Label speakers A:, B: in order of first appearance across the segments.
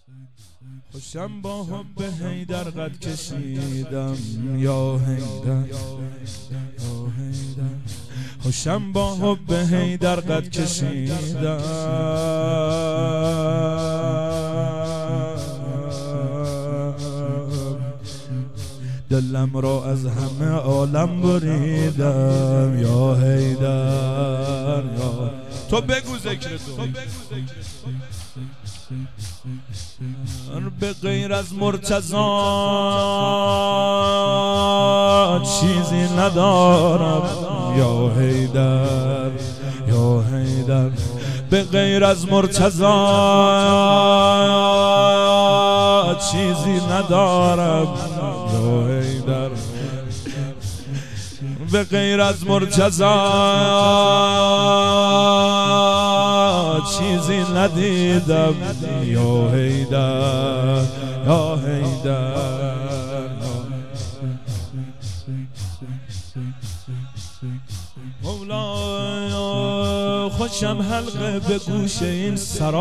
A: خوشم با حب حیدر قد کشیدم یا حیدر، یا حیدر. خوشم با حب حیدر قد کشیدم، دلم را از همه عالم بریدم یا حیدر، یا تو بگو ذکر تو. به غیر از مرتضی چیزی ندارم یا حیدر، یا حیدر. به غیر از مرتضی چیزی ندارم یا حیدر. به غیر از مرتضی چیزی ندیدم یا حیدر، یا حیدر. مولا خوشم حلقه به گوش این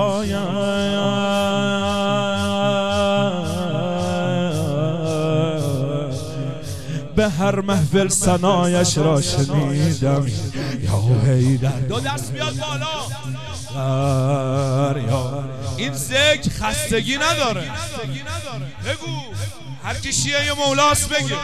A: سرایم، به هر محفل ثنایش را شنیدم یا حیدر. دو دست بیاد بالا. این ذکر خستگی نداره. بگو هر کی شیعه مولاست بگه.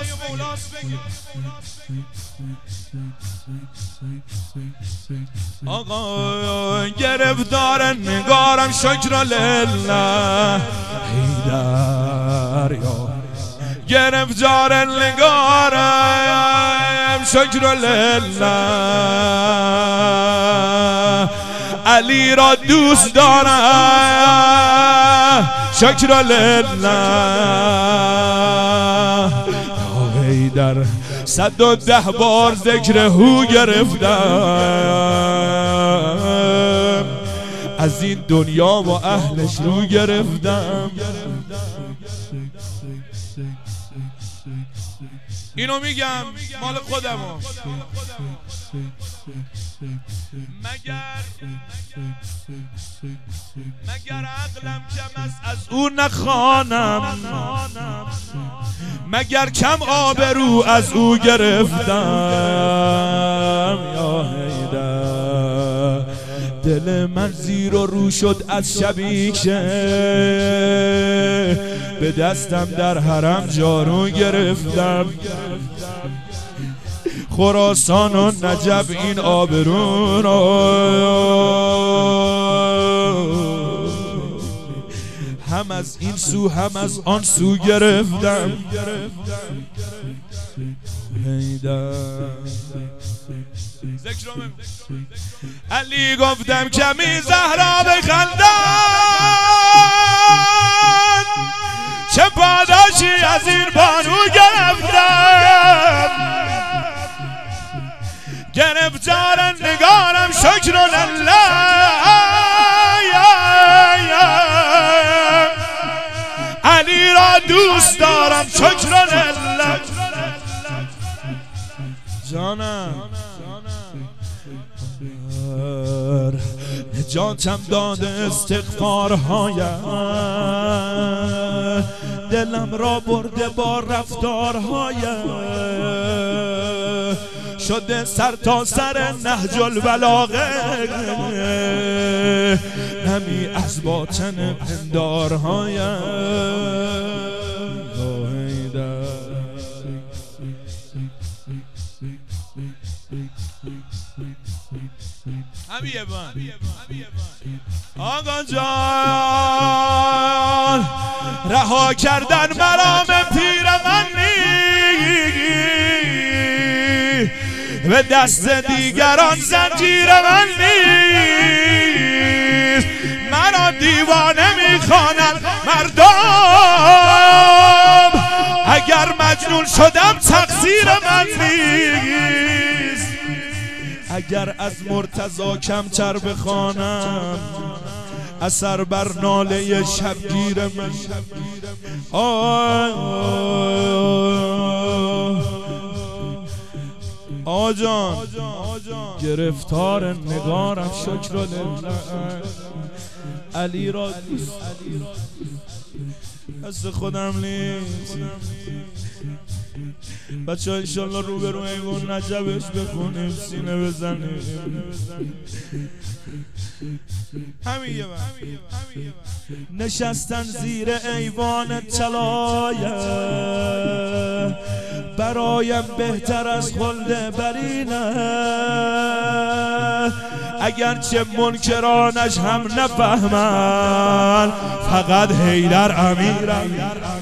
A: آقا گرفتار نگارم شکر لله حیدر، یا گرفتار نگارم شکر لله. علی را دوست دارم شکر لله یا حیدر. 110 بار ذکر هو گرفتم، از این دنیا و اهلش رو گرفتم. اینو میگم مال خودمو. مگر عقلم کم است از او نخوانم، مگر کم آبرو از او گرفتم یا حیدر. دل من زیر و رو شد از شبی که به دستم در حرم جارو گرفتم. خراسان و نجب این آبرو را هم از این سو هم از آن سو گرفتم حیدر. علی گفتم کمی زهرا بخندد، چه پاداشی از این بانو گرفتم. گرفتار نگارم شکر لله، علی را دوست دارم شکر لله. جانم نجاتم داده استغفارهایم، دلم را برده با رفتارهایم. شده سر تا سر نهج البلاغه، نمی از باطن پندارهایم. آقا جان رها کردن مرام پیر من نیست، به دست دیگران زنجیر من نیست. مرا دیوانه میخوانند مردم، اگر مجنون شدم تقصیر من نیست. اگر از مرتضی کمتر بخوانم اثر بر ناله شبگیر من. آجان گرفتار نگارم شکر لله. علی را دوست دست خودم نیست. بچه ها انشالله روبرو ایوان نجبش بخونیم، سینه بزنیم. همین یه نشستن زیر ایوان طلایه، برایم بهتر از خلد برینه. اگرچه منکرانش هم نفهمن، فقط حیدر امیرم.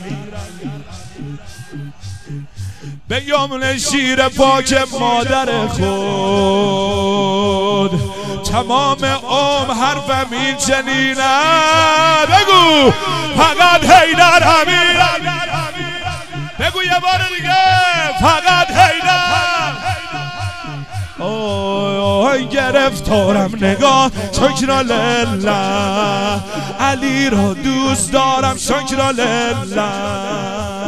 A: به یمن شیر پاک مادر خود، تمام حرفم این چنینه. بگو فقط حیدر امیرم. بگو یه بار دیگه فقط حیدر. اوه گرفتارم نگاه، شکر لله. علی را دوست دارم، شکر لله.